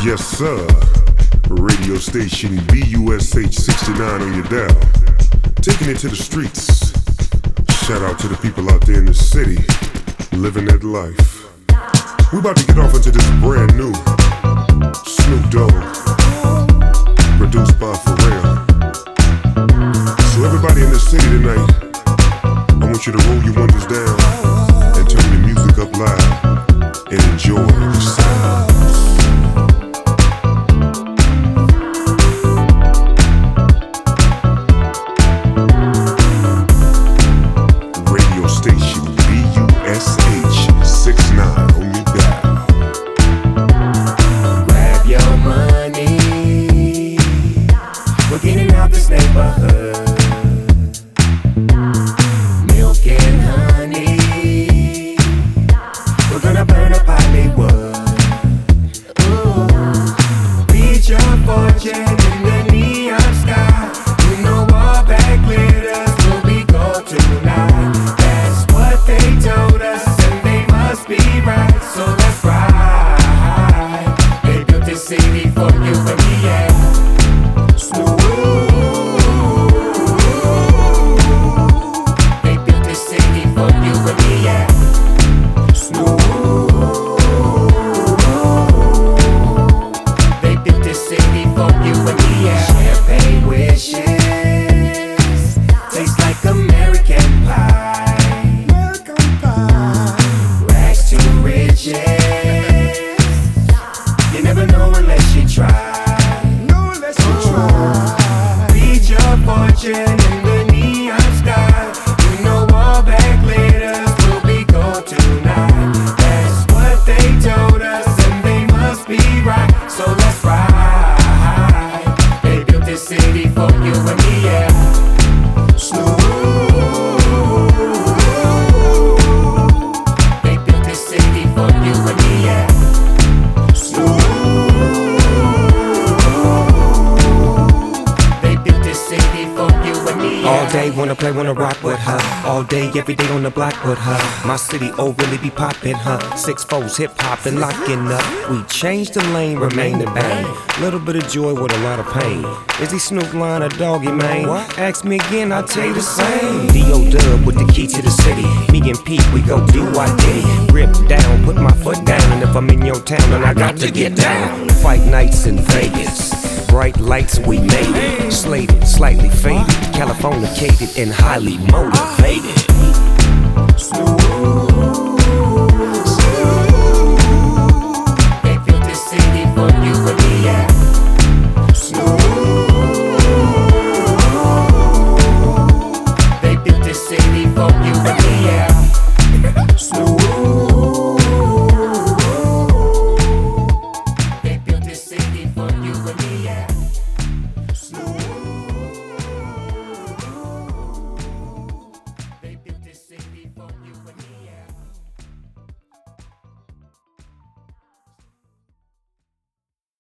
Yes, sir. Radio station BUSH 69 on your dial. Taking it to the streets. Shout out to the people out there in the city, living that life. We're about to get off into this brand new Snoop Dogg, produced by Pharrell. So everybody in the city tonight, I want you to roll your windows down and turn the music up loud and enjoy the sound. Every day on the block with her. My city, oh, really be poppin', huh? 6-4s, hip hop and locking up. We changed the lane, remain the bang. Little bit of joy with a lot of pain. Is he Snoop Lion or Doggy, man? What? Ask me again, I'll tell you the same. D.O. Dub with the key to the city. Me and Pete, we go do what diddy. Rip down, put my foot down. And if I'm in your town, then I got to get down. Fight nights in Vegas. Bright lights, we made it. Slated, slightly faded. Californicated and highly motivated. Snoop.